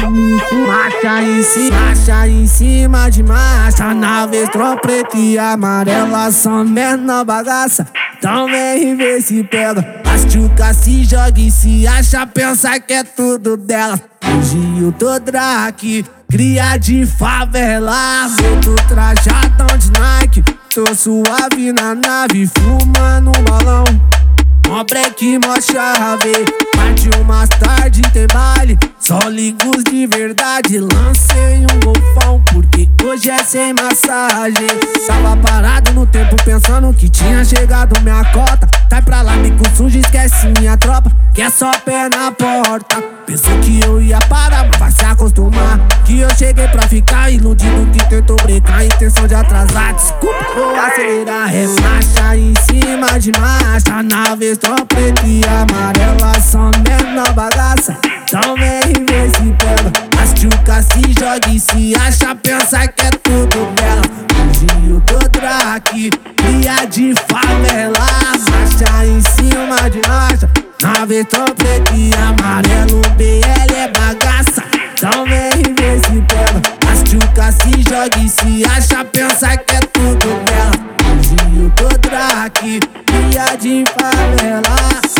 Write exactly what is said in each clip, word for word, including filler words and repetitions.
Marcha em cima, marcha em cima de marcha. Na Vestron preta e amarela, só na bagaça. Então vem e vê se pega. As tchucas se joga e se acha, pensa que é tudo dela. Hoje eu tô drag, cria de favela. Vou trajadão de Nike, tô suave na nave, fumando um balão. Mó break, mó chave, partiu mais tarde, tem baile. Só ligos de verdade, lancei um golfão, porque hoje é sem massagem. Tava parado no tempo pensando que tinha chegado minha cota. Sai pra lá, bico sujo, esquece minha tropa, que é só pé na porta. Pensou que eu ia parar, mas vai se acostumar, que eu cheguei pra ficar iludido, que tentou brincar, intenção de atrasar. Desculpa, vou acelerar, é marcha em cima de marcha. Na Vestron preta e amarela, só na bagaça. Então vem e vê se pega. As tchucas se joga e se acha, pensa que é tudo dela. Hoje eu tô drag, cria de favela. Marcha em cima de marcha. Na Vestron preta e amarelo, B L é bagaça. Então vem e vê se pega. As tchucas se joga e se acha, pensa que é tudo dela. Hoje eu tô drag, cria de favela.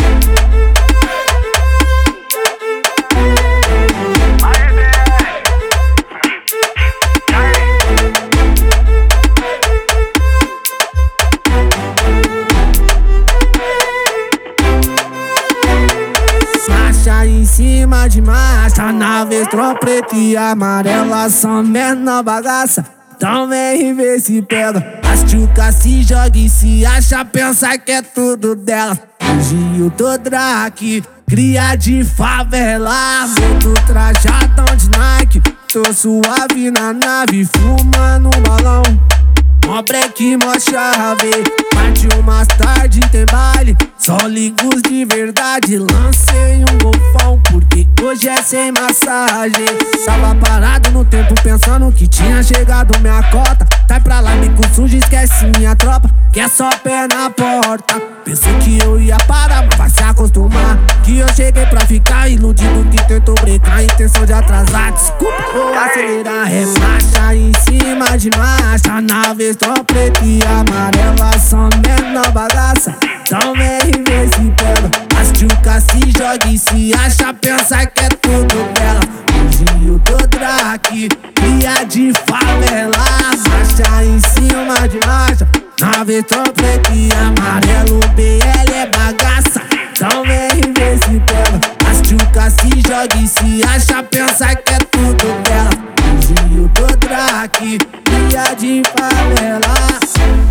Marcha em cima de marcha. Na Vestron preta e amarela, só na bagaça. Então vem e vê se pega. As tchucas se joga e se acha, pensa que é tudo dela. Hoje eu tô drag, cria de favela. Vou trajadão de Nike, tô suave na nave, fumando um balão. Mó break, mó chave, partiu mais tarde, tem baile. Só ligos de verdade, lancei um golfão, porque hoje é sem massagem. Tava parado no tempo pensando que tinha chegado minha cota. Sai pra lá, bico sujo, esquece minha tropa, que é só pé na porta. Pensei que eu ia parar, mas vai se acostumar, que eu cheguei pra ficar iludido, que tentou brincar, intenção de atrasar. Desculpa, vou acelerar, é marcha em cima de marcha. Na Vestron preta e amarela, só na bagaça. Então vem e vê se pega. As tchucas se joga e se acha, pensa que é tudo dela. Hoje eu tô drag, cria de favela. Marcha em cima de marcha. Na Vestron preta e amarelo, B L é bagaça. Então vem e vê se pega. As tchucas se joga e se acha, pensa que é tudo dela. Hoje eu tô drag, cria de favela.